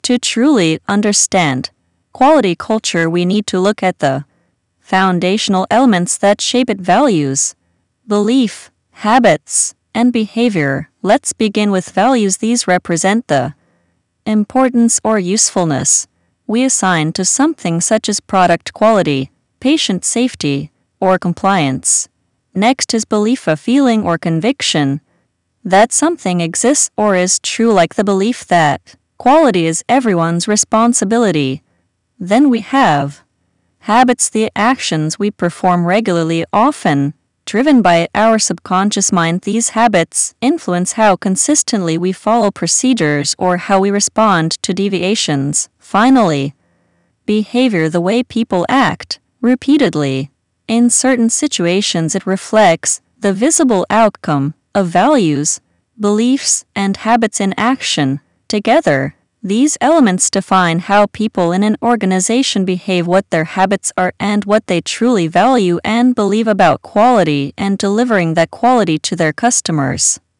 To truly understand quality culture, we need to look at the foundational elements that shape its values, belief, habits, and behavior. Let's begin with values. These represent the importance or usefulness we assign to something, such as product quality, patient safety, or compliance. Next is belief, a feeling or conviction that something exists or is true, like the belief that quality is everyone's responsibility. Then we have habits, the actions we perform regularly, often driven by our subconscious mind. These habits influence how consistently we follow procedures or how we respond to deviations. Finally, behavior, the way people act repeatedly in certain situations. It reflects the visible outcome of values, beliefs, and habits in action. Together, these elements define how people in an organization behave, what their habits are, and what they truly value and believe about quality and delivering that quality to their customers.